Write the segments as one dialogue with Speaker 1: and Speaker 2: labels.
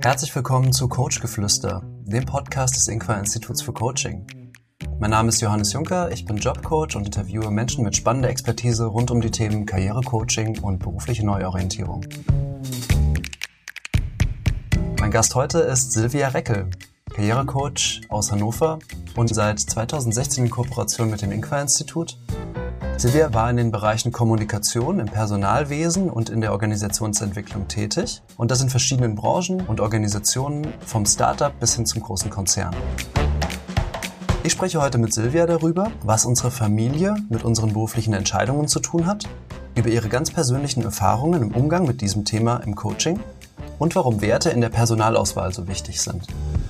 Speaker 1: Herzlich willkommen zu Coachgeflüster, dem Podcast des Ingwer-Instituts für Coaching. Mein Name ist Johannes Juncker, ich bin Jobcoach und interviewe Menschen mit spannender Expertise rund um die Themen Karrierecoaching und berufliche Neuorientierung. Mein Gast heute ist Silvia Reckel, Karrierecoach aus Hannover und seit 2016 in Kooperation mit dem Ingwer-Institut. Silvia war in den Bereichen Kommunikation, im Personalwesen und in der Organisationsentwicklung tätig. Und das in verschiedenen Branchen und Organisationen, vom Startup bis hin zum großen Konzern. Ich spreche heute mit Silvia darüber, was unsere Familie mit unseren beruflichen Entscheidungen zu tun hat, über ihre ganz persönlichen Erfahrungen im Umgang mit diesem Thema im Coaching und warum Werte in der Personalauswahl so wichtig sind.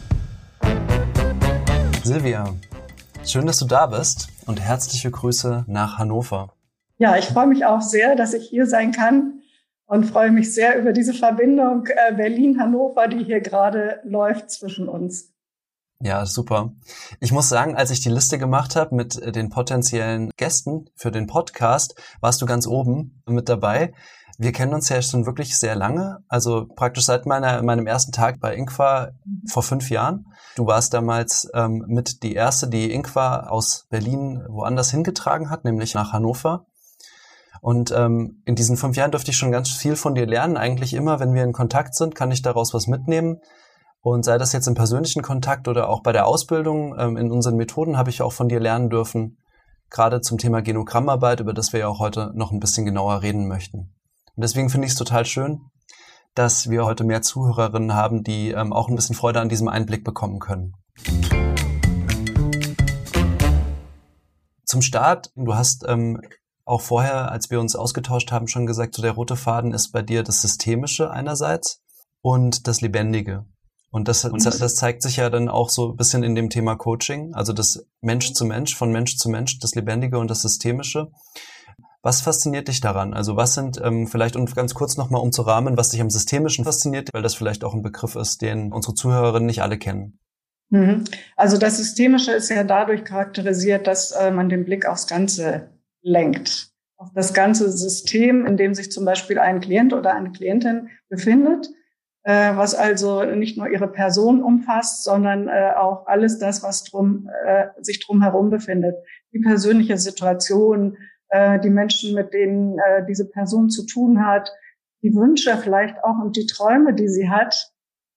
Speaker 1: Silvia, schön, dass du da bist und herzliche Grüße nach Hannover.
Speaker 2: Ja, ich freue mich auch sehr, dass ich hier sein kann und freue mich sehr über diese Verbindung Berlin-Hannover, die hier gerade läuft zwischen uns.
Speaker 1: Ja, super. Ich muss sagen, als ich die Liste gemacht habe mit den potenziellen Gästen für den Podcast, warst du ganz oben mit dabei. Wir kennen uns ja schon wirklich sehr lange, also praktisch seit meinem ersten Tag bei Ingwer vor 5 Jahren. Du warst damals mit die erste, die Ingwer aus Berlin woanders hingetragen hat, nämlich nach Hannover. Und in diesen 5 Jahren durfte ich schon ganz viel von dir lernen. Eigentlich immer, wenn wir in Kontakt sind, kann ich daraus was mitnehmen. Und sei das jetzt im persönlichen Kontakt oder auch bei der Ausbildung in unseren Methoden, habe ich auch von dir lernen dürfen, gerade zum Thema Genogrammarbeit, über das wir ja auch heute noch ein bisschen genauer reden möchten. Und deswegen finde ich es total schön, dass wir heute mehr Zuhörerinnen haben, die auch ein bisschen Freude an diesem Einblick bekommen können. Zum Start, du hast auch vorher, als wir uns ausgetauscht haben, schon gesagt, so der rote Faden ist bei dir das Systemische einerseits und das Lebendige. Und das zeigt sich ja dann auch so ein bisschen in dem Thema Coaching, also das Mensch zu Mensch, von Mensch zu Mensch, das Lebendige und das Systemische. Was fasziniert dich daran? Also was sind vielleicht, und ganz kurz nochmal um zu rahmen, was dich am Systemischen fasziniert, weil das vielleicht auch ein Begriff ist, den unsere Zuhörerinnen nicht alle kennen.
Speaker 2: Also das Systemische ist ja dadurch charakterisiert, dass man den Blick aufs Ganze lenkt. Auf das ganze System, in dem sich zum Beispiel ein Klient oder eine Klientin befindet, was also nicht nur ihre Person umfasst, sondern auch alles das, was sich drumherum befindet. Die persönliche Situation, die Menschen, mit denen diese Person zu tun hat, die Wünsche vielleicht auch und die Träume, die sie hat,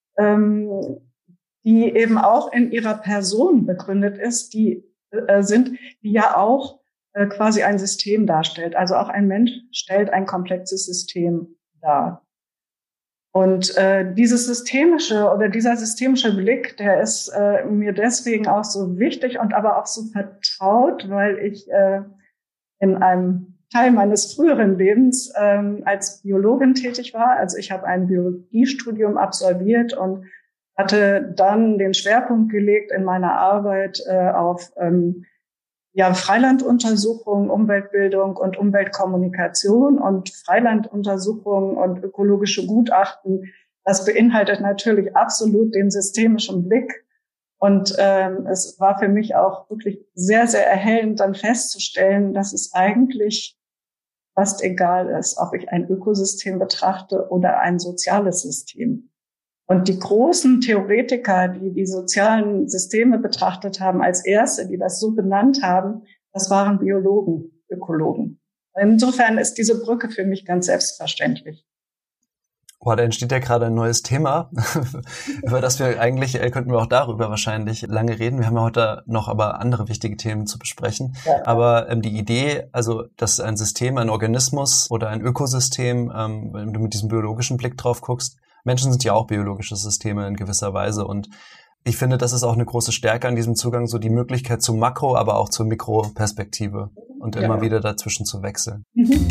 Speaker 2: die eben auch in ihrer Person begründet ist, die ja auch quasi ein System darstellt. Also auch ein Mensch stellt ein komplexes System dar. Und dieser systemische Blick, der ist mir deswegen auch so wichtig und aber auch so vertraut, weil ich in einem Teil meines früheren Lebens als Biologin tätig war. Also ich habe ein Biologiestudium absolviert und hatte dann den Schwerpunkt gelegt in meiner Arbeit auf Freilanduntersuchungen, Umweltbildung und Umweltkommunikation und Freilanduntersuchungen und ökologische Gutachten. Das beinhaltet natürlich absolut den systemischen Blick. Und es war für mich auch wirklich sehr, sehr erhellend, dann festzustellen, dass es eigentlich fast egal ist, ob ich ein Ökosystem betrachte oder ein soziales System. Und die großen Theoretiker, die die sozialen Systeme betrachtet haben als erste, die das so benannt haben, das waren Biologen, Ökologen. Insofern ist diese Brücke für mich ganz selbstverständlich.
Speaker 1: Boah, da entsteht ja gerade ein neues Thema, über das wir eigentlich, könnten wir auch darüber wahrscheinlich lange reden. Wir haben ja heute noch aber andere wichtige Themen zu besprechen. Ja. Aber die Idee, also dass ein System, ein Organismus oder ein Ökosystem, wenn du mit diesem biologischen Blick drauf guckst, Menschen sind ja auch biologische Systeme in gewisser Weise und ich finde, das ist auch eine große Stärke an diesem Zugang, so die Möglichkeit zur Makro-, aber auch zur Mikroperspektive und immer wieder dazwischen zu wechseln.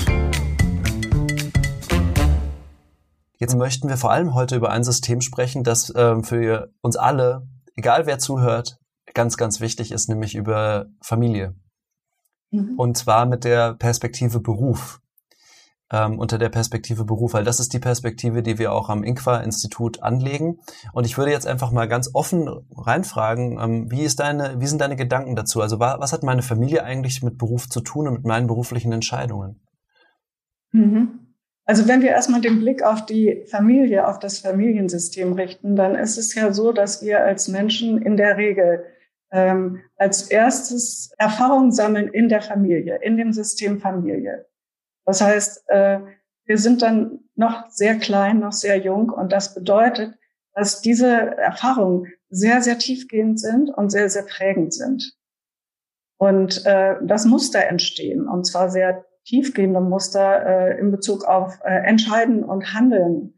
Speaker 1: Jetzt möchten wir vor allem heute über ein System sprechen, das für uns alle, egal wer zuhört, ganz, ganz wichtig ist, nämlich über Familie. Und zwar mit der Perspektive Beruf. Unter der Perspektive Beruf, weil das ist die Perspektive, die wir auch am Ingwer-Institut anlegen. Und ich würde jetzt einfach mal ganz offen reinfragen, wie sind deine Gedanken dazu? Also was hat meine Familie eigentlich mit Beruf zu tun und mit meinen beruflichen Entscheidungen?
Speaker 2: Also wenn wir erstmal den Blick auf die Familie, auf das Familiensystem richten, dann ist es ja so, dass wir als Menschen in der Regel als erstes Erfahrungen sammeln in der Familie, in dem System Familie. Das heißt, wir sind dann noch sehr klein, noch sehr jung und das bedeutet, dass diese Erfahrungen sehr, sehr tiefgehend sind und sehr, sehr prägend sind. Und das Muster entstehen, und zwar sehr tiefgehende Muster in Bezug auf Entscheiden und Handeln,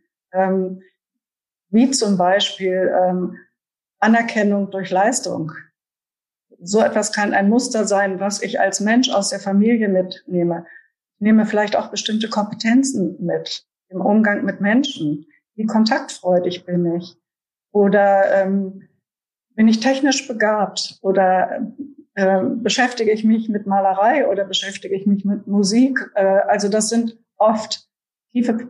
Speaker 2: wie zum Beispiel Anerkennung durch Leistung. So etwas kann ein Muster sein, was ich als Mensch aus der Familie mitnehme. Ich nehme vielleicht auch bestimmte Kompetenzen mit im Umgang mit Menschen. Wie kontaktfreudig bin ich? Oder bin ich technisch begabt? Oder beschäftige ich mich mit Malerei oder beschäftige ich mich mit Musik? Also das sind oft tiefe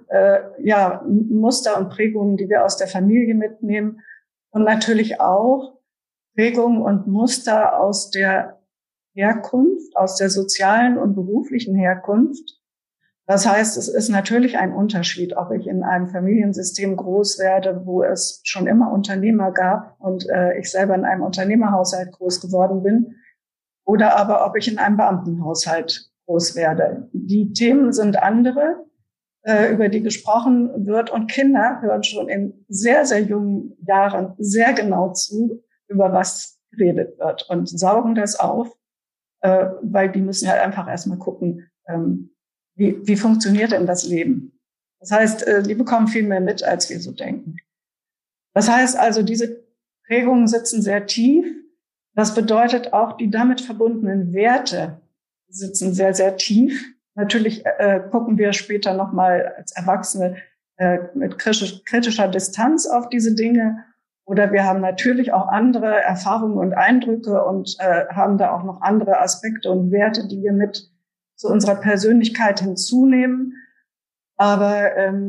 Speaker 2: Muster und Prägungen, die wir aus der Familie mitnehmen. Und natürlich auch Prägungen und Muster aus der Herkunft, aus der sozialen und beruflichen Herkunft. Das heißt, es ist natürlich ein Unterschied, ob ich in einem Familiensystem groß werde, wo es schon immer Unternehmer gab und ich selber in einem Unternehmerhaushalt groß geworden bin, oder aber ob ich in einem Beamtenhaushalt groß werde. Die Themen sind andere, über die gesprochen wird, und Kinder hören schon in sehr, sehr jungen Jahren sehr genau zu, über was geredet wird, und saugen das auf, weil die müssen halt einfach erstmal gucken, wie funktioniert denn das Leben. Das heißt, die bekommen viel mehr mit, als wir so denken. Das heißt also, diese Prägungen sitzen sehr tief. Das bedeutet auch, die damit verbundenen Werte sitzen sehr, sehr tief. Natürlich gucken wir später nochmal als Erwachsene mit kritischer Distanz auf diese Dinge. Oder wir haben natürlich auch andere Erfahrungen und Eindrücke und haben da auch noch andere Aspekte und Werte, die wir mit zu unserer Persönlichkeit hinzunehmen. Aber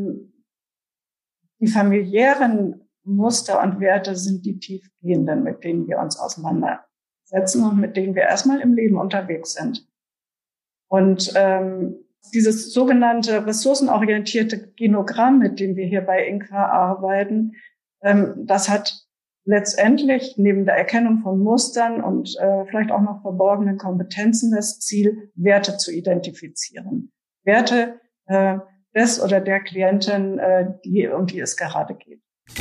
Speaker 2: die familiären Muster und Werte sind die tiefgehenden, mit denen wir uns auseinandersetzen und mit denen wir erstmal im Leben unterwegs sind. Und dieses sogenannte ressourcenorientierte Genogramm, mit dem wir hier bei INCRA arbeiten, das hat letztendlich neben der Erkennung von Mustern und vielleicht auch noch verborgenen Kompetenzen das Ziel, Werte zu identifizieren. Werte des oder der Klientin, um die es gerade geht.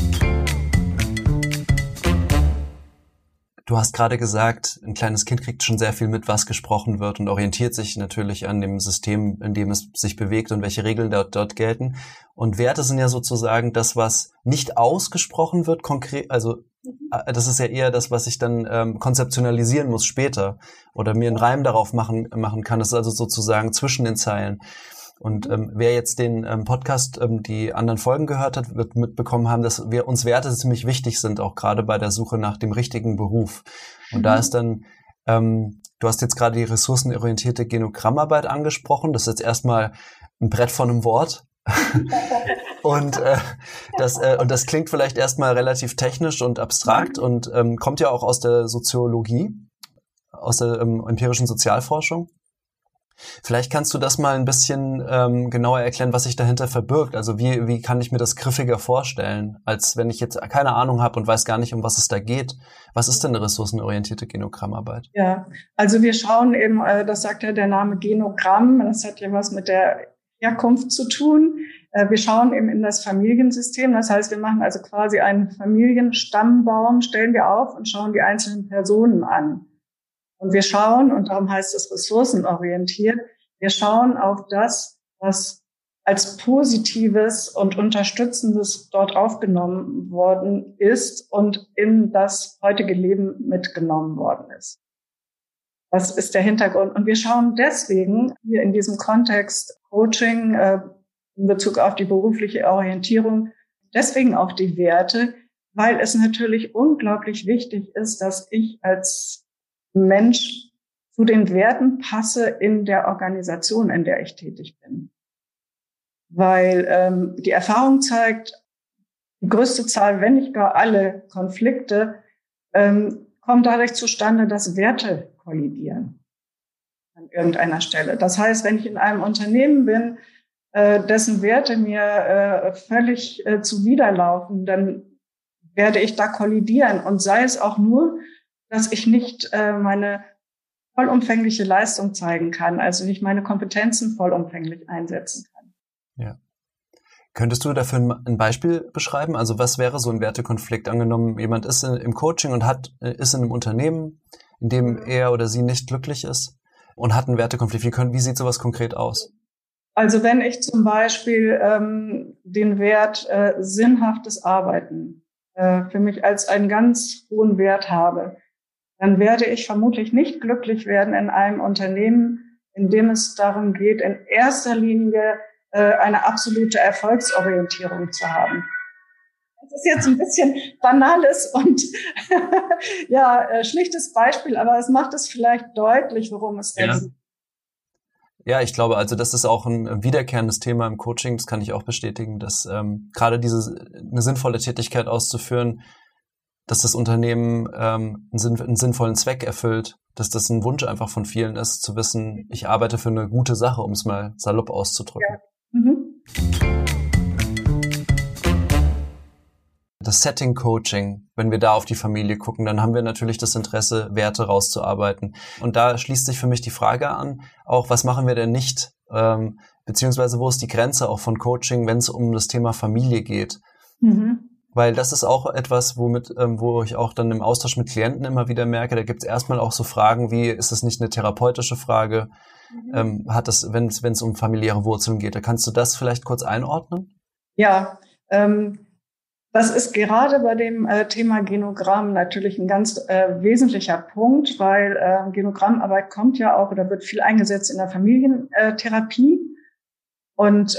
Speaker 1: Du hast gerade gesagt, ein kleines Kind kriegt schon sehr viel mit, was gesprochen wird, und orientiert sich natürlich an dem System, in dem es sich bewegt und welche Regeln dort gelten. Und Werte sind ja sozusagen das, was nicht ausgesprochen wird, konkret, also das ist ja eher das, was ich dann konzeptionalisieren muss später oder mir einen Reim darauf machen kann. Das ist also sozusagen zwischen den Zeilen. Und wer jetzt den Podcast, die anderen Folgen gehört hat, wird mitbekommen haben, dass uns Werte ziemlich wichtig sind, auch gerade bei der Suche nach dem richtigen Beruf. Und da ist dann, du hast jetzt gerade die ressourcenorientierte Genogrammarbeit angesprochen. Das ist jetzt erstmal ein Brett von einem Wort. Und das klingt vielleicht erstmal relativ technisch und abstrakt und kommt ja auch aus der Soziologie, aus der empirischen Sozialforschung. Vielleicht kannst du das mal ein bisschen genauer erklären, was sich dahinter verbirgt. Also wie kann ich mir das griffiger vorstellen, als wenn ich jetzt keine Ahnung habe und weiß gar nicht, um was es da geht. Was ist denn eine ressourcenorientierte Genogrammarbeit?
Speaker 2: Ja, also wir schauen eben, das sagt ja der Name Genogramm, das hat ja was mit der Herkunft zu tun. Wir schauen eben in das Familiensystem. Das heißt, wir machen also quasi einen Familienstammbaum, stellen wir auf und schauen die einzelnen Personen an. Und wir schauen, und darum heißt es ressourcenorientiert, wir schauen auf das, was als Positives und Unterstützendes dort aufgenommen worden ist und in das heutige Leben mitgenommen worden ist. Das ist der Hintergrund. Und wir schauen deswegen hier in diesem Kontext Coaching in Bezug auf die berufliche Orientierung deswegen auf die Werte, weil es natürlich unglaublich wichtig ist, dass ich als Mensch zu den Werten passe in der Organisation, in der ich tätig bin. Weil die Erfahrung zeigt, die größte Zahl, wenn nicht gar alle Konflikte, kommen dadurch zustande, dass Werte kollidieren an irgendeiner Stelle. Das heißt, wenn ich in einem Unternehmen bin, dessen Werte mir völlig zuwiderlaufen, dann werde ich da kollidieren. Und sei es auch nur, dass ich nicht meine vollumfängliche Leistung zeigen kann, also nicht meine Kompetenzen vollumfänglich einsetzen kann.
Speaker 1: Ja. Könntest du dafür ein Beispiel beschreiben? Also was wäre so ein Wertekonflikt? Angenommen, jemand ist im Coaching und ist in einem Unternehmen, in dem er oder sie nicht glücklich ist und hat einen Wertekonflikt. Wie sieht sowas konkret aus?
Speaker 2: Also wenn ich zum Beispiel den Wert sinnhaftes Arbeiten für mich als einen ganz hohen Wert habe, dann werde ich vermutlich nicht glücklich werden in einem Unternehmen, in dem es darum geht, in erster Linie eine absolute Erfolgsorientierung zu haben. Das ist jetzt ein bisschen banales und schlichtes Beispiel, aber es macht es vielleicht deutlich, worum es da geht.
Speaker 1: Ja, ich glaube, also das ist auch ein wiederkehrendes Thema im Coaching. Das kann ich auch bestätigen, dass gerade eine sinnvolle Tätigkeit auszuführen, dass das Unternehmen einen sinnvollen Zweck erfüllt, dass das ein Wunsch einfach von vielen ist, zu wissen, ich arbeite für eine gute Sache, um es mal salopp auszudrücken.
Speaker 2: Ja. Mhm.
Speaker 1: Das Setting Coaching, wenn wir da auf die Familie gucken, dann haben wir natürlich das Interesse, Werte rauszuarbeiten. Und da schließt sich für mich die Frage an, auch was machen wir denn nicht, beziehungsweise wo ist die Grenze auch von Coaching, wenn es um das Thema Familie geht. Mhm. Weil das ist auch etwas, wo ich auch dann im Austausch mit Klienten immer wieder merke, da gibt es erstmal auch so Fragen wie, ist es nicht eine therapeutische Frage, hat das, wenn es um familiäre Wurzeln geht, da kannst du das vielleicht kurz einordnen?
Speaker 2: Ja, das ist gerade bei dem Thema Genogramm natürlich ein ganz wesentlicher Punkt, weil Genogrammarbeit kommt ja auch oder wird viel eingesetzt in der Familientherapie. Und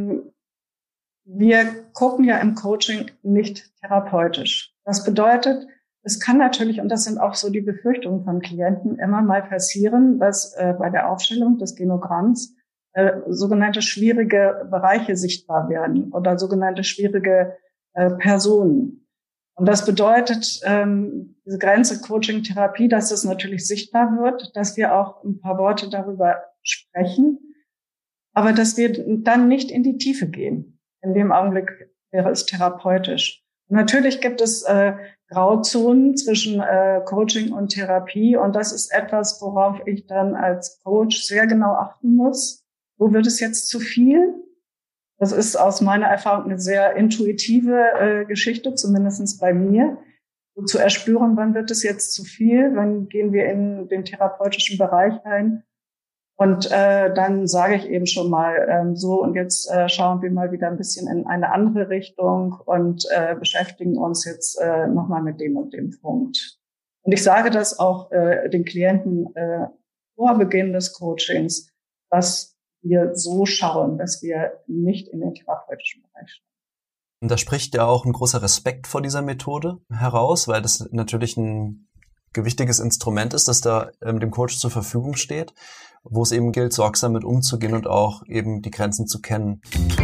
Speaker 2: wir gucken ja im Coaching nicht therapeutisch. Das bedeutet, es kann natürlich, und das sind auch so die Befürchtungen von Klienten, immer mal passieren, dass bei der Aufstellung des Genogramms sogenannte schwierige Bereiche sichtbar werden oder sogenannte schwierige Personen. Und das bedeutet, diese Grenze Coaching-Therapie, dass es natürlich sichtbar wird, dass wir auch ein paar Worte darüber sprechen, aber dass wir dann nicht in die Tiefe gehen. In dem Augenblick wäre es therapeutisch. Und natürlich gibt es Grauzonen zwischen Coaching und Therapie. Und das ist etwas, worauf ich dann als Coach sehr genau achten muss. Wo wird es jetzt zu viel? Das ist aus meiner Erfahrung eine sehr intuitive Geschichte, zumindest bei mir. So zu erspüren, wann wird es jetzt zu viel? Wann gehen wir in den therapeutischen Bereich ein? Und dann sage ich eben schon mal so, und jetzt schauen wir mal wieder ein bisschen in eine andere Richtung und beschäftigen uns jetzt nochmal mit dem und dem Punkt. Und ich sage das auch den Klienten vor Beginn des Coachings, dass wir so schauen, dass wir nicht in den therapeutischen Bereich schauen.
Speaker 1: Und da spricht ja auch ein großer Respekt vor dieser Methode heraus, weil das natürlich ein gewichtiges Instrument ist, das da dem Coach zur Verfügung steht, wo es eben gilt, sorgsam mit umzugehen und auch eben die Grenzen zu kennen.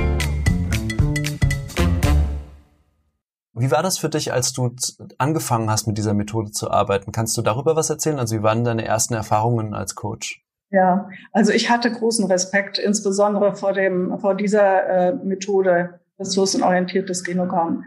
Speaker 1: Wie war das für dich, als du angefangen hast, mit dieser Methode zu arbeiten? Kannst du darüber was erzählen? Also wie waren deine ersten Erfahrungen als Coach?
Speaker 2: Ja, also ich hatte großen Respekt, insbesondere vor dieser Methode, ressourcenorientiertes Genogramm,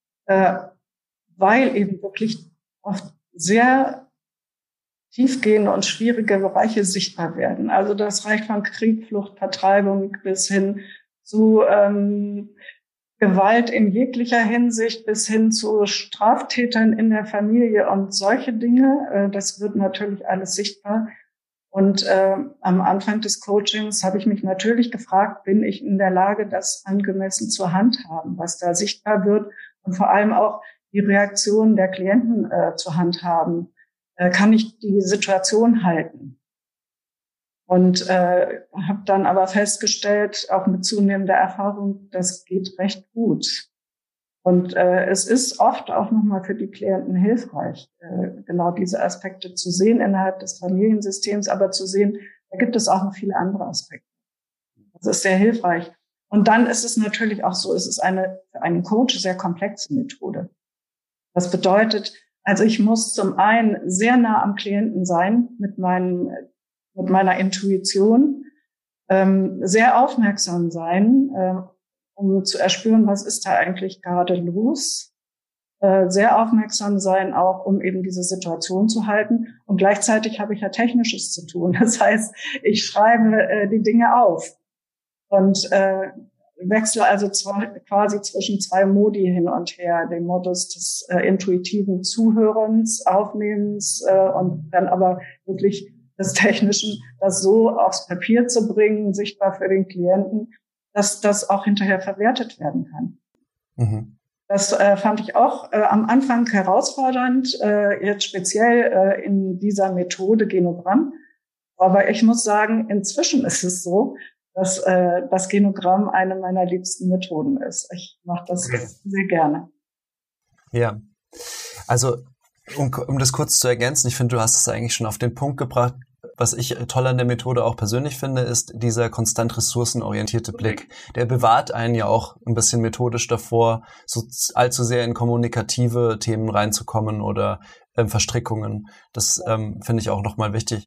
Speaker 2: weil eben wirklich oft sehr tiefgehende und schwierige Bereiche sichtbar werden. Also das reicht von Krieg, Flucht, Vertreibung bis hin zu Gewalt in jeglicher Hinsicht, bis hin zu Straftätern in der Familie und solche Dinge. Das wird natürlich alles sichtbar. Und am Anfang des Coachings habe ich mich natürlich gefragt, bin ich in der Lage, das angemessen zur handhaben, was da sichtbar wird und vor allem auch die Reaktion der Klienten zur handhaben. Kann ich die Situation halten? Und habe dann aber festgestellt, auch mit zunehmender Erfahrung, das geht recht gut. Und es ist oft auch nochmal für die Klienten hilfreich, genau diese Aspekte zu sehen innerhalb des Familiensystems, aber zu sehen, da gibt es auch noch viele andere Aspekte. Das ist sehr hilfreich. Und dann ist es natürlich auch so, es ist für einen Coach sehr komplexe Methode. Das bedeutet, also ich muss zum einen sehr nah am Klienten sein mit meiner Intuition. sehr aufmerksam sein, um zu erspüren, was ist da eigentlich gerade los. Sehr aufmerksam sein, auch um eben diese Situation zu halten. Und gleichzeitig habe ich ja Technisches zu tun. Das heißt, ich schreibe die Dinge auf und wechsle also quasi zwischen zwei Modi hin und her, den Modus des intuitiven Zuhörens, Aufnehmens und dann aber wirklich des Technischen, das so aufs Papier zu bringen, sichtbar für den Klienten, dass das auch hinterher verwertet werden kann. Mhm. Das fand ich auch am Anfang herausfordernd, jetzt speziell in dieser Methode Genogramm. Aber ich muss sagen, inzwischen ist es so, dass das Genogramm eine meiner liebsten Methoden ist. Ich mache das sehr gerne.
Speaker 1: Ja, also um das kurz zu ergänzen, ich finde, du hast es eigentlich schon auf den Punkt gebracht. Was ich toll an der Methode auch persönlich finde, ist dieser konstant ressourcenorientierte Blick. Der bewahrt einen ja auch ein bisschen methodisch davor, so allzu sehr in kommunikative Themen reinzukommen oder Verstrickungen. Das finde ich auch nochmal wichtig.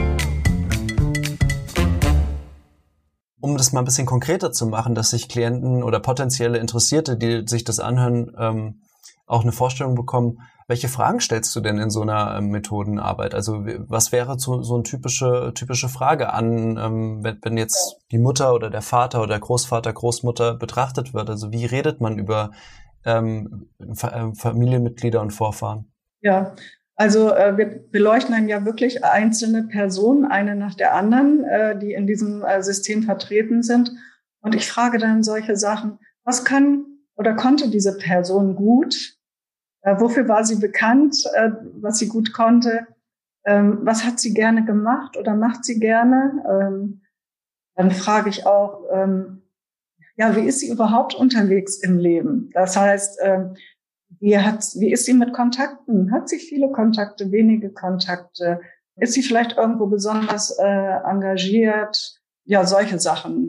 Speaker 1: Um das mal ein bisschen konkreter zu machen, dass sich Klienten oder potenzielle Interessierte, die sich das anhören, auch eine Vorstellung bekommen, welche Fragen stellst du denn in so einer Methodenarbeit? Also was wäre so eine typische Frage an, wenn jetzt die Mutter oder der Vater oder der Großvater, Großmutter betrachtet wird? Also wie redet man über Familienmitglieder und Vorfahren?
Speaker 2: Ja, also wir beleuchten dann ja wirklich einzelne Personen, eine nach der anderen, die in diesem System vertreten sind. Und ich frage dann solche Sachen, was kann oder konnte diese Person gut? Wofür war sie bekannt, was sie gut konnte? Was hat sie gerne gemacht oder macht sie gerne? Dann frage ich auch, wie ist sie überhaupt unterwegs im Leben? Das heißt, wie ist sie mit Kontakten? Hat sie viele Kontakte, wenige Kontakte? Ist sie vielleicht irgendwo besonders engagiert? Ja, solche Sachen.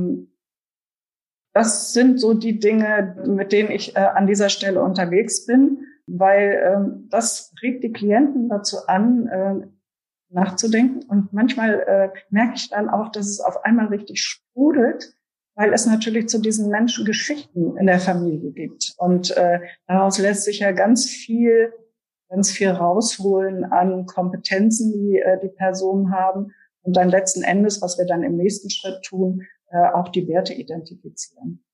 Speaker 2: Das sind so die Dinge, mit denen ich an dieser Stelle unterwegs bin, weil das regt die Klienten dazu an, nachzudenken. Und manchmal merke ich dann auch, dass es auf einmal richtig sprudelt, weil es natürlich zu diesen Menschen Geschichten in der Familie gibt. Und daraus lässt sich ja ganz viel rausholen an Kompetenzen, die die Personen haben. Und dann letzten Endes, was wir dann im nächsten Schritt tun, auch die Werte identifizieren.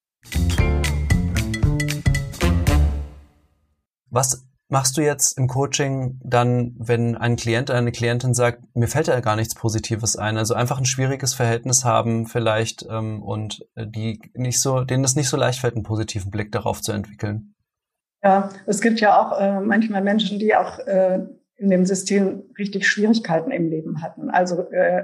Speaker 1: Was machst du jetzt im Coaching dann, wenn ein Klient oder eine Klientin sagt, mir fällt ja gar nichts Positives ein, also einfach ein schwieriges Verhältnis haben vielleicht und denen es nicht so leicht fällt, einen positiven Blick darauf zu entwickeln?
Speaker 2: Ja, es gibt ja auch manchmal Menschen, die auch in dem System richtig Schwierigkeiten im Leben hatten. Also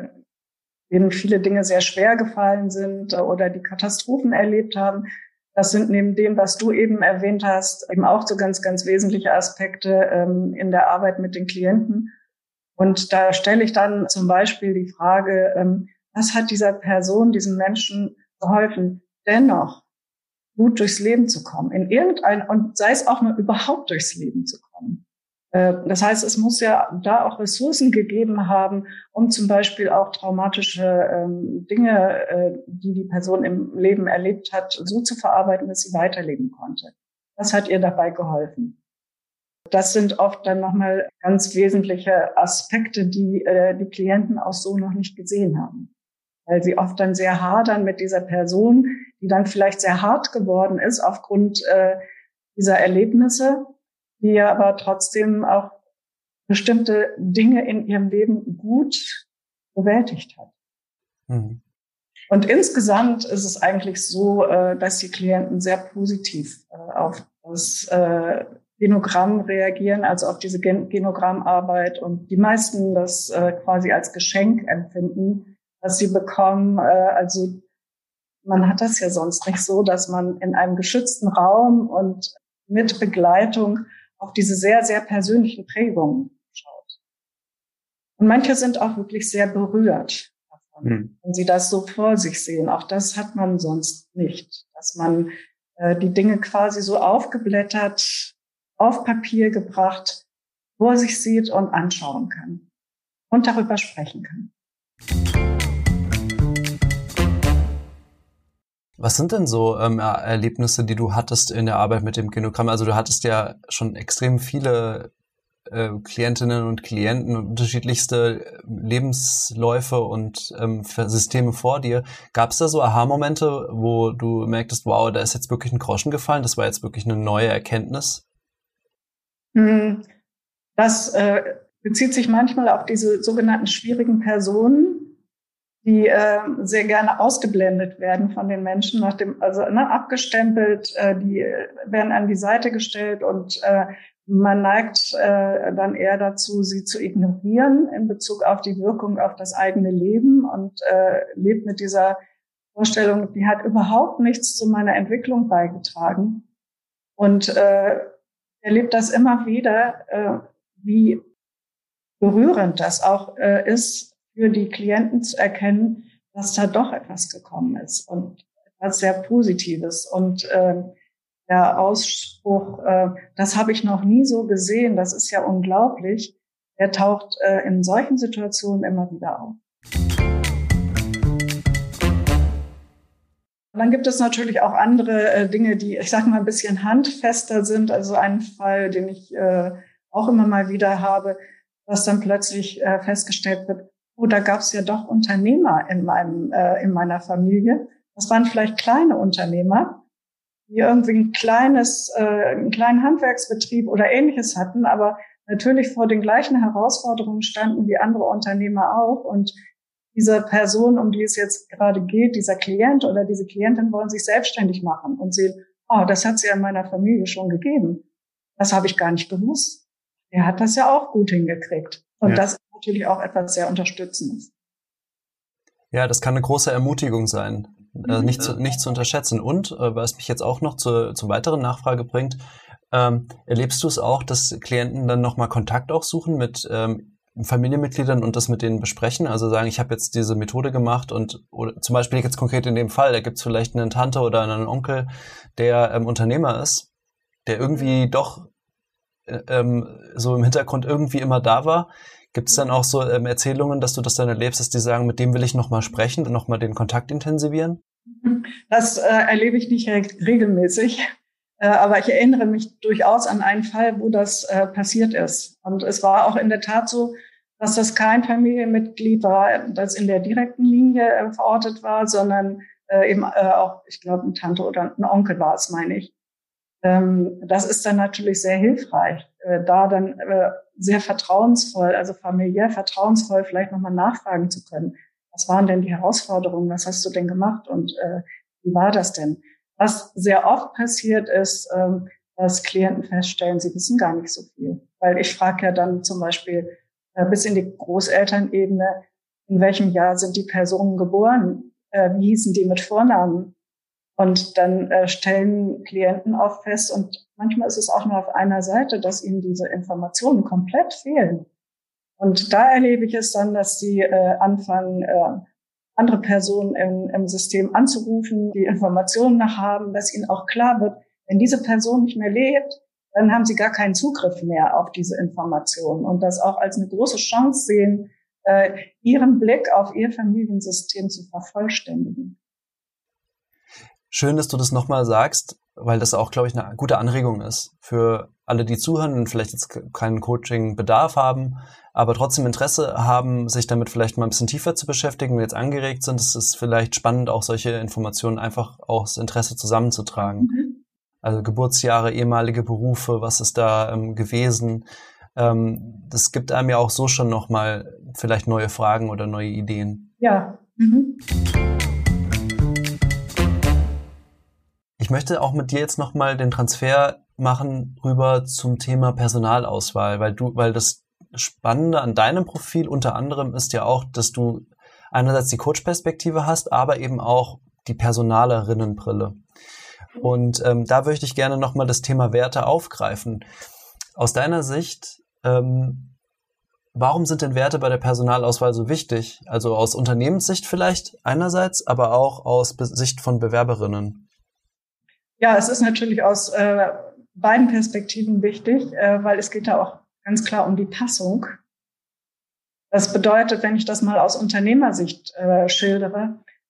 Speaker 2: denen viele Dinge sehr schwer gefallen sind oder die Katastrophen erlebt haben. Das sind neben dem, was du eben erwähnt hast, eben auch so ganz, ganz wesentliche Aspekte in der Arbeit mit den Klienten. Und da stelle ich dann zum Beispiel die Frage, was hat dieser Person, diesem Menschen geholfen, dennoch gut durchs Leben zu kommen, und sei es auch nur überhaupt durchs Leben zu kommen. Das heißt, es muss ja da auch Ressourcen gegeben haben, um zum Beispiel auch traumatische Dinge, die die Person im Leben erlebt hat, so zu verarbeiten, dass sie weiterleben konnte. Was hat ihr dabei geholfen? Das sind oft dann nochmal ganz wesentliche Aspekte, die die Klienten auch so noch nicht gesehen haben. Weil sie oft dann sehr hadern mit dieser Person, die dann vielleicht sehr hart geworden ist aufgrund dieser Erlebnisse, die ja aber trotzdem auch bestimmte Dinge in ihrem Leben gut bewältigt hat. Mhm. Und insgesamt ist es eigentlich so, dass die Klienten sehr positiv auf das Genogramm reagieren, also auf diese Genogrammarbeit, und die meisten das quasi als Geschenk empfinden, was sie bekommen. Also man hat das ja sonst nicht so, dass man in einem geschützten Raum und mit Begleitung auf diese sehr, sehr persönlichen Prägungen schaut. Und manche sind auch wirklich sehr berührt davon, wenn sie das so vor sich sehen. Auch das hat man sonst nicht, dass man die Dinge quasi so aufgeblättert, auf Papier gebracht, vor sich sieht und anschauen kann und darüber sprechen kann.
Speaker 1: Was sind denn so Erlebnisse, die du hattest in der Arbeit mit dem Genogramm? Also du hattest ja schon extrem viele Klientinnen und Klienten und unterschiedlichste Lebensläufe und Systeme vor dir. Gab es da so Aha-Momente, wo du merktest, wow, da ist jetzt wirklich ein Groschen gefallen, das war jetzt wirklich eine neue Erkenntnis?
Speaker 2: Das bezieht sich manchmal auf diese sogenannten schwierigen Personen, die sehr gerne ausgeblendet werden von den Menschen, abgestempelt, die werden an die Seite gestellt und man neigt dann eher dazu, sie zu ignorieren in Bezug auf die Wirkung auf das eigene Leben und lebt mit dieser Vorstellung, die hat überhaupt nichts zu meiner Entwicklung beigetragen. Und erlebt das immer wieder, wie berührend das auch ist, für die Klienten zu erkennen, dass da doch etwas gekommen ist und etwas sehr Positives. Und der Ausspruch, das habe ich noch nie so gesehen, das ist ja unglaublich, der taucht in solchen Situationen immer wieder auf. Und dann gibt es natürlich auch andere Dinge, die, ich sage mal, ein bisschen handfester sind. Also ein Fall, den ich auch immer mal wieder habe, dass dann plötzlich festgestellt wird, oh, da gab es ja doch Unternehmer in meiner Familie. Das waren vielleicht kleine Unternehmer, die irgendwie einen kleinen Handwerksbetrieb oder Ähnliches hatten, aber natürlich vor den gleichen Herausforderungen standen wie andere Unternehmer auch. Und diese Person, um die es jetzt gerade geht, dieser Klient oder diese Klientin, wollen sich selbstständig machen und sehen, oh, das hat es ja in meiner Familie schon gegeben. Das habe ich gar nicht gewusst. Er hat das ja auch gut hingekriegt. Und ja, das ist natürlich auch etwas sehr Unterstützendes.
Speaker 1: Ja, das kann eine große Ermutigung sein, nicht zu unterschätzen. Und was mich jetzt auch noch zur weiteren Nachfrage bringt, erlebst du es auch, dass Klienten dann nochmal Kontakt auch suchen mit Familienmitgliedern und das mit denen besprechen? Also sagen, ich habe jetzt diese Methode gemacht oder zum Beispiel jetzt konkret in dem Fall, da gibt es vielleicht eine Tante oder einen Onkel, der Unternehmer ist, der irgendwie doch so im Hintergrund irgendwie immer da war. Gibt es dann auch so Erzählungen, dass du das dann erlebst, dass die sagen, mit dem will ich nochmal sprechen und nochmal den Kontakt intensivieren?
Speaker 2: Das erlebe ich nicht regelmäßig, aber ich erinnere mich durchaus an einen Fall, wo das passiert ist. Und es war auch in der Tat so, dass das kein Familienmitglied war, das in der direkten Linie verortet war, sondern eben auch, ich glaube, eine Tante oder ein Onkel war es, meine ich. Das ist dann natürlich sehr hilfreich, da dann sehr vertrauensvoll, also familiär vertrauensvoll vielleicht nochmal nachfragen zu können. Was waren denn die Herausforderungen? Was hast du denn gemacht? Und wie war das denn? Was sehr oft passiert ist, dass Klienten feststellen, sie wissen gar nicht so viel. Weil ich frage ja dann zum Beispiel bis in die Großelternebene, in welchem Jahr sind die Personen geboren? Wie hießen die mit Vornamen? Und dann stellen Klienten oft fest, und manchmal ist es auch nur auf einer Seite, dass ihnen diese Informationen komplett fehlen. Und da erlebe ich es dann, dass sie anfangen, andere Personen im System anzurufen, die Informationen nach haben, dass ihnen auch klar wird, wenn diese Person nicht mehr lebt, dann haben sie gar keinen Zugriff mehr auf diese Informationen und das auch als eine große Chance sehen, ihren Blick auf ihr Familiensystem zu vervollständigen.
Speaker 1: Schön, dass du das nochmal sagst, weil das auch, glaube ich, eine gute Anregung ist für alle, die zuhören und vielleicht jetzt keinen Coaching-Bedarf haben, aber trotzdem Interesse haben, sich damit vielleicht mal ein bisschen tiefer zu beschäftigen und jetzt angeregt sind. Es ist vielleicht spannend, auch solche Informationen einfach aus Interesse zusammenzutragen. Mhm. Also Geburtsjahre, ehemalige Berufe, was ist da gewesen? Das gibt einem ja auch so schon nochmal vielleicht neue Fragen oder neue Ideen.
Speaker 2: Ja. Mhm.
Speaker 1: Ich möchte auch mit dir jetzt nochmal den Transfer machen rüber zum Thema Personalauswahl, weil das Spannende an deinem Profil unter anderem ist ja auch, dass du einerseits die Coach-Perspektive hast, aber eben auch die Personalerinnenbrille. Und da möchte ich gerne nochmal das Thema Werte aufgreifen. Aus deiner Sicht, warum sind denn Werte bei der Personalauswahl so wichtig? Also aus Unternehmenssicht vielleicht einerseits, aber auch aus Sicht von Bewerberinnen.
Speaker 2: Ja, es ist natürlich aus beiden Perspektiven wichtig, weil es geht da auch ganz klar um die Passung. Das bedeutet, wenn ich das mal aus Unternehmersicht schildere,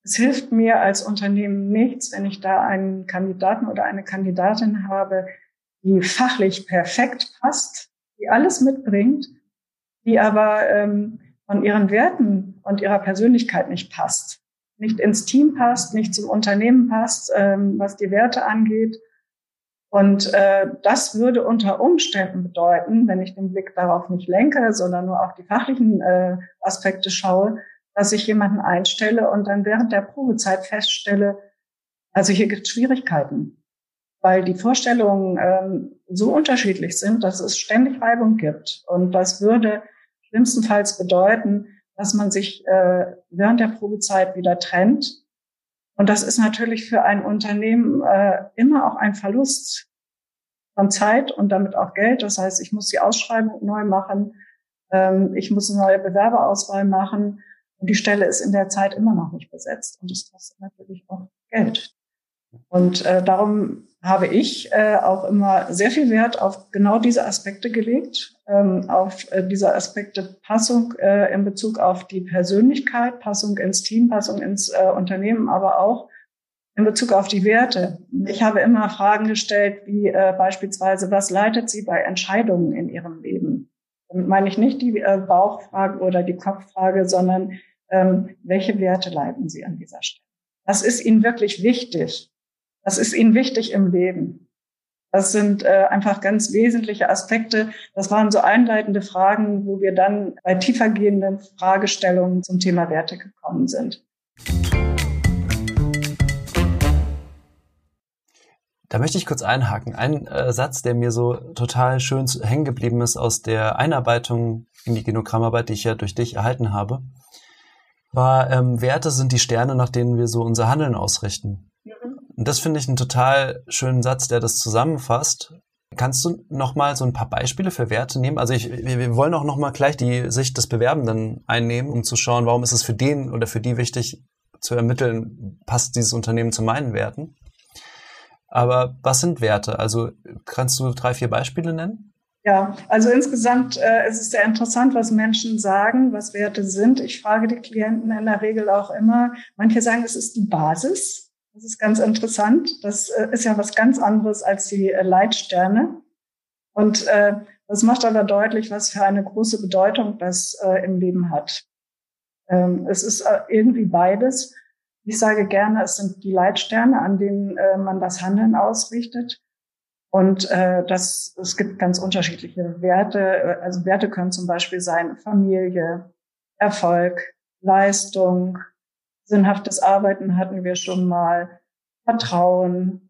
Speaker 2: Es hilft mir als Unternehmen nichts, wenn ich da einen Kandidaten oder eine Kandidatin habe, die fachlich perfekt passt, die alles mitbringt, die aber von ihren Werten und ihrer Persönlichkeit nicht passt, nicht ins Team passt, nicht zum Unternehmen passt, was die Werte angeht. Und das würde unter Umständen bedeuten, wenn ich den Blick darauf nicht lenke, sondern nur auf die fachlichen Aspekte schaue, dass ich jemanden einstelle und dann während der Probezeit feststelle, also hier gibt es Schwierigkeiten, weil die Vorstellungen so unterschiedlich sind, dass es ständig Reibung gibt. Und das würde schlimmstenfalls bedeuten, dass man sich während der Probezeit wieder trennt. Und das ist natürlich für ein Unternehmen immer auch ein Verlust von Zeit und damit auch Geld. Das heißt, ich muss die Ausschreibung neu machen, ich muss eine neue Bewerberauswahl machen und die Stelle ist in der Zeit immer noch nicht besetzt. Und das kostet natürlich auch Geld. Und darum habe ich auch immer sehr viel Wert auf genau diese Aspekte gelegt, auf diese Aspekte Passung in Bezug auf die Persönlichkeit, Passung ins Team, Passung ins Unternehmen, aber auch in Bezug auf die Werte. Ich habe immer Fragen gestellt, wie beispielsweise, was leitet Sie bei Entscheidungen in Ihrem Leben? Damit meine ich nicht die Bauchfrage oder die Kopffrage, sondern welche Werte leiten Sie an dieser Stelle? Was ist Ihnen wirklich wichtig? Was ist Ihnen wichtig im Leben? Das sind einfach ganz wesentliche Aspekte. Das waren so einleitende Fragen, wo wir dann bei tiefergehenden Fragestellungen zum Thema Werte gekommen sind.
Speaker 1: Da möchte ich kurz einhaken. Ein Satz, der mir so total schön hängen geblieben ist aus der Einarbeitung in die Genogrammarbeit, die ich ja durch dich erhalten habe, war, Werte sind die Sterne, nach denen wir so unser Handeln ausrichten. Und das finde ich einen total schönen Satz, der das zusammenfasst. Kannst du noch mal so ein paar Beispiele für Werte nehmen? Also wir wollen auch noch mal gleich die Sicht des Bewerbenden einnehmen, um zu schauen, warum ist es für den oder für die wichtig zu ermitteln, passt dieses Unternehmen zu meinen Werten? Aber was sind Werte? Also kannst du 3, 4 Beispiele nennen?
Speaker 2: Ja, also insgesamt ist es sehr interessant, was Menschen sagen, was Werte sind. Ich frage die Klienten in der Regel auch immer. Manche sagen, es ist die Basis. Das ist ganz interessant. Das ist ja was ganz anderes als die Leitsterne. Und das macht aber deutlich, was für eine große Bedeutung das im Leben hat. Es ist irgendwie beides. Ich sage gerne, es sind die Leitsterne, an denen man das Handeln ausrichtet. Und es gibt ganz unterschiedliche Werte. Also Werte können zum Beispiel sein Familie, Erfolg, Leistung, sinnhaftes Arbeiten hatten wir schon mal, Vertrauen.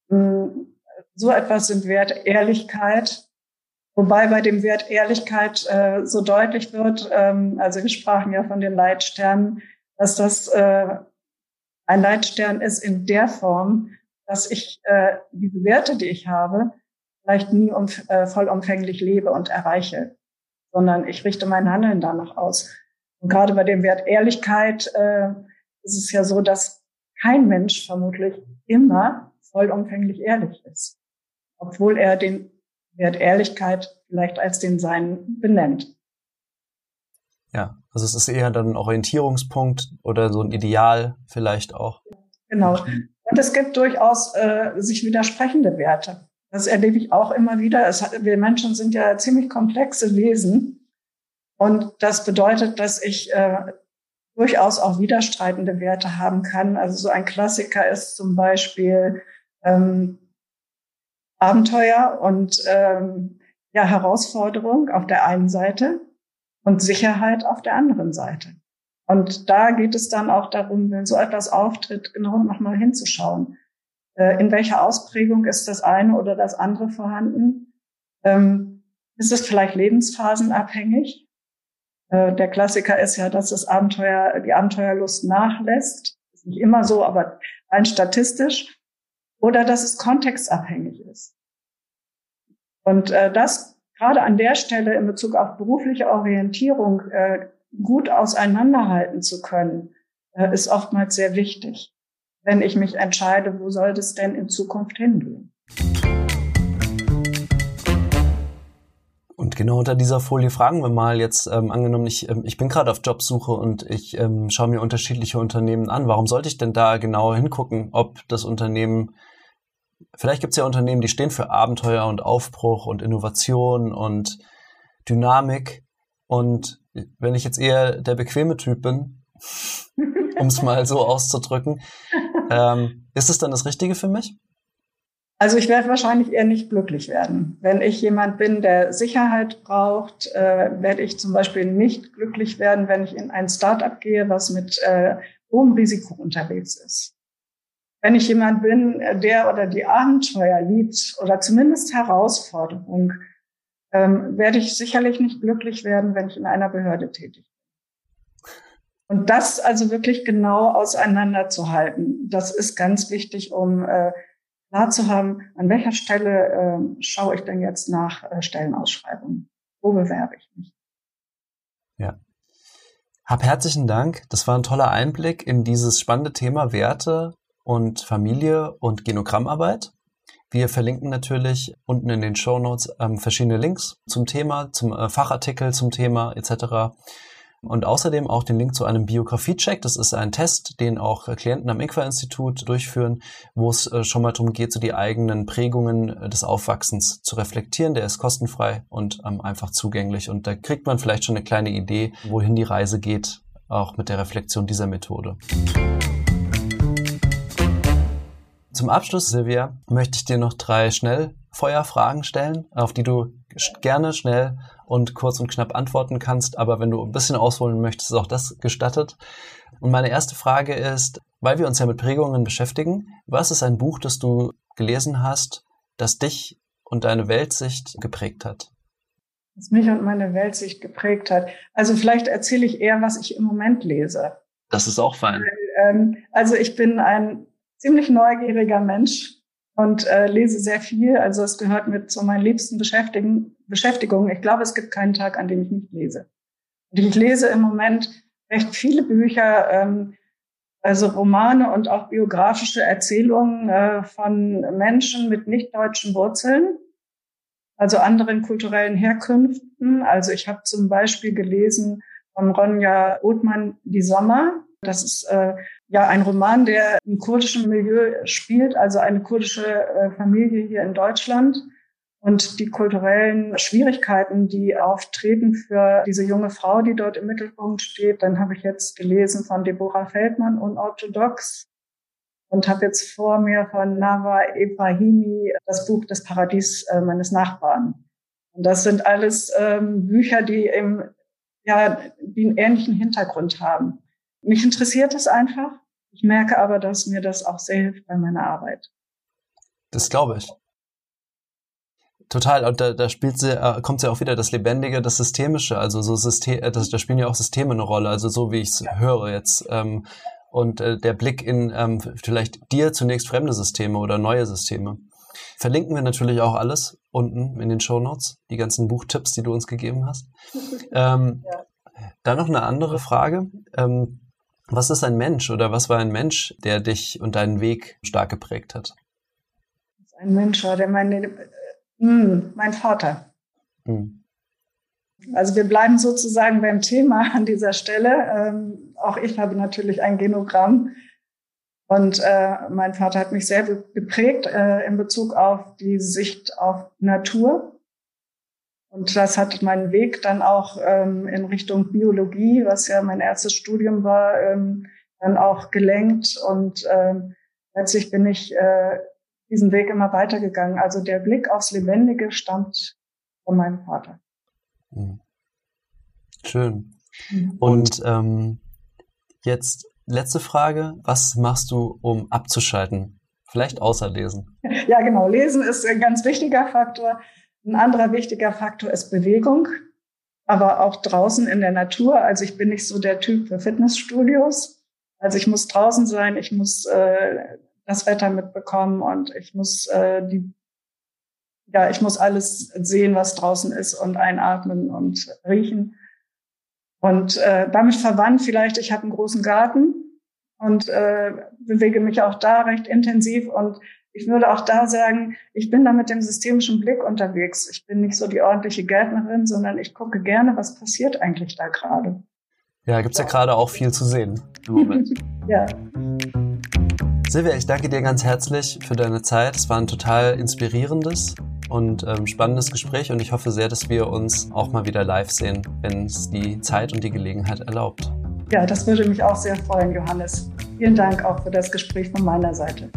Speaker 2: So etwas sind Werte, Ehrlichkeit. Wobei bei dem Wert Ehrlichkeit so deutlich wird, also wir sprachen ja von den Leitsternen, dass das ein Leitstern ist in der Form, dass ich diese Werte, die ich habe, vielleicht nie vollumfänglich lebe und erreiche, sondern ich richte mein Handeln danach aus. Und gerade bei dem Wert Ehrlichkeit ist es ja so, dass kein Mensch vermutlich immer vollumfänglich ehrlich ist, obwohl er den Wert Ehrlichkeit vielleicht als den seinen benennt.
Speaker 1: Ja, also es ist eher dann ein Orientierungspunkt oder so ein Ideal vielleicht auch.
Speaker 2: Genau. Und es gibt durchaus sich widersprechende Werte. Das erlebe ich auch immer wieder. Wir Menschen sind ja ziemlich komplexe Wesen. Und das bedeutet, dass ich durchaus auch widerstreitende Werte haben kann. Also so ein Klassiker ist zum Beispiel Abenteuer und Herausforderung auf der einen Seite und Sicherheit auf der anderen Seite. Und da geht es dann auch darum, wenn so etwas auftritt, genau nochmal hinzuschauen. In welcher Ausprägung ist das eine oder das andere vorhanden? Ist es vielleicht lebensphasenabhängig? Der Klassiker ist ja, dass die Abenteuerlust nachlässt. Ist nicht immer so, aber rein statistisch. Oder dass es kontextabhängig ist. Und das gerade an der Stelle in Bezug auf berufliche Orientierung gut auseinanderhalten zu können, ist oftmals sehr wichtig, wenn ich mich entscheide, wo soll das denn in Zukunft hingehen.
Speaker 1: Und genau unter dieser Folie fragen wir mal jetzt, angenommen, ich bin gerade auf Jobsuche und ich schaue mir unterschiedliche Unternehmen an. Warum sollte ich denn da genauer hingucken, ob das Unternehmen, vielleicht gibt es ja Unternehmen, die stehen für Abenteuer und Aufbruch und Innovation und Dynamik. Und wenn ich jetzt eher der bequeme Typ bin, um es mal so auszudrücken, ist es dann das Richtige für mich?
Speaker 2: Also ich werde wahrscheinlich eher nicht glücklich werden. Wenn ich jemand bin, der Sicherheit braucht, werde ich zum Beispiel nicht glücklich werden, wenn ich in ein Start-up gehe, was mit hohem Risiko unterwegs ist. Wenn ich jemand bin, der oder die Abenteuer liebt oder zumindest Herausforderung, werde ich sicherlich nicht glücklich werden, wenn ich in einer Behörde tätig bin. Und das also wirklich genau auseinanderzuhalten, das ist ganz wichtig, um klar zu haben, an welcher Stelle schaue ich denn jetzt nach Stellenausschreibungen? Wo bewerbe ich mich?
Speaker 1: Ja. Hab herzlichen Dank. Das war ein toller Einblick in dieses spannende Thema Werte und Familie und Genogrammarbeit. Wir verlinken natürlich unten in den Shownotes verschiedene Links zum Thema, zum Fachartikel zum Thema etc. Und außerdem auch den Link zu einem Biografie-Check. Das ist ein Test, den auch Klienten am IQUA-Institut durchführen, wo es schon mal darum geht, so die eigenen Prägungen des Aufwachsens zu reflektieren. Der ist kostenfrei und einfach zugänglich. Und da kriegt man vielleicht schon eine kleine Idee, wohin die Reise geht, auch mit der Reflexion dieser Methode. Zum Abschluss, Silvia, möchte ich dir noch 3 Schnellfeuerfragen stellen, auf die du gerne schnell und kurz und knapp antworten kannst. Aber wenn du ein bisschen ausholen möchtest, ist auch das gestattet. Und meine erste Frage ist, weil wir uns ja mit Prägungen beschäftigen, was ist ein Buch, das du gelesen hast, das dich und deine Weltsicht geprägt hat?
Speaker 2: Was mich und meine Weltsicht geprägt hat. Also vielleicht erzähle ich eher, was ich im Moment lese.
Speaker 1: Das ist auch fein.
Speaker 2: Also ich bin ein ziemlich neugieriger Mensch und lese sehr viel. Also es gehört mit zu meinen liebsten Beschäftigungen. Ich glaube, es gibt keinen Tag, an dem ich nicht lese. Und ich lese im Moment recht viele Bücher, also Romane und auch biografische Erzählungen von Menschen mit nicht deutschen Wurzeln, also anderen kulturellen Herkünften. Also ich habe zum Beispiel gelesen von Ronja Othmann Die Sommer. Das ist ein Roman, der im kurdischen Milieu spielt, also eine kurdische Familie hier in Deutschland und die kulturellen Schwierigkeiten, die auftreten für diese junge Frau, die dort im Mittelpunkt steht. Dann habe ich jetzt gelesen von Deborah Feldmann, Unorthodox, und habe jetzt vor mir von Nawa Ebrahimi das Buch Das Paradies meines Nachbarn. Und das sind alles Bücher, die einen ähnlichen Hintergrund haben. Mich interessiert es einfach. Ich merke aber, dass mir das auch sehr hilft bei meiner Arbeit.
Speaker 1: Das glaube ich. Total. Und da kommt ja auch wieder das Lebendige, das Systemische. Also da spielen ja auch Systeme eine Rolle. Also so wie ich es höre jetzt. Und der Blick in vielleicht dir zunächst fremde Systeme oder neue Systeme. Verlinken wir natürlich auch alles unten in den Shownotes, die ganzen Buchtipps, die du uns gegeben hast. Dann noch eine andere Frage. Was ist ein Mensch oder was war ein Mensch, der dich und deinen Weg stark geprägt hat?
Speaker 2: Ein Mensch, der mein Vater. Also wir bleiben sozusagen beim Thema an dieser Stelle. Auch ich habe natürlich ein Genogramm und mein Vater hat mich sehr geprägt in Bezug auf die Sicht auf Natur. Und das hat meinen Weg dann auch in Richtung Biologie, was ja mein erstes Studium war, dann auch gelenkt. Und letztlich bin ich diesen Weg immer weitergegangen. Also der Blick aufs Lebendige stammt von meinem Vater.
Speaker 1: Schön. Und jetzt letzte Frage. Was machst du, um abzuschalten? Vielleicht außer Lesen.
Speaker 2: Ja, genau. Lesen ist ein ganz wichtiger Faktor. Ein anderer wichtiger Faktor ist Bewegung, aber auch draußen in der Natur. Also ich bin nicht so der Typ für Fitnessstudios. Also ich muss draußen sein, ich muss das Wetter mitbekommen und ich muss ich muss alles sehen, was draußen ist und einatmen und riechen. Und damit verwandt vielleicht, ich habe einen großen Garten und bewege mich auch da recht intensiv und ich würde auch da sagen, ich bin da mit dem systemischen Blick unterwegs. Ich bin nicht so die ordentliche Gärtnerin, sondern ich gucke gerne, was passiert eigentlich da gerade.
Speaker 1: Ja, gibt's ja gerade auch viel zu sehen im Moment.
Speaker 2: Ja.
Speaker 1: Silvia, ich danke dir ganz herzlich für deine Zeit. Es war ein total inspirierendes und spannendes Gespräch und ich hoffe sehr, dass wir uns auch mal wieder live sehen, wenn es die Zeit und die Gelegenheit erlaubt.
Speaker 2: Ja, das würde mich auch sehr freuen, Johannes. Vielen Dank auch für das Gespräch von meiner Seite.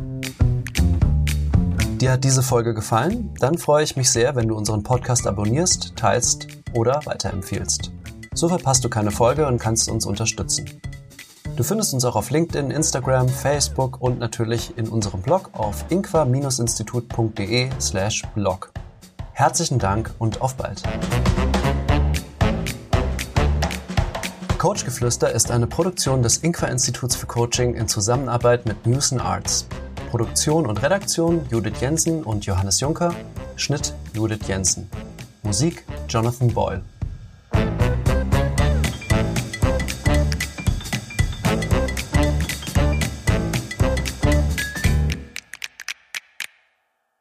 Speaker 1: Dir hat diese Folge gefallen? Dann freue ich mich sehr, wenn du unseren Podcast abonnierst, teilst oder weiterempfiehlst. So verpasst du keine Folge und kannst uns unterstützen. Du findest uns auch auf LinkedIn, Instagram, Facebook und natürlich in unserem Blog auf inqua-institut.de/blog. Herzlichen Dank und auf bald. Coachgeflüster ist eine Produktion des INQUA-Instituts für Coaching in Zusammenarbeit mit News & Arts. Produktion und Redaktion Judith Jensen und Johannes Juncker. Schnitt Judith Jensen. Musik Jonathan Boyle.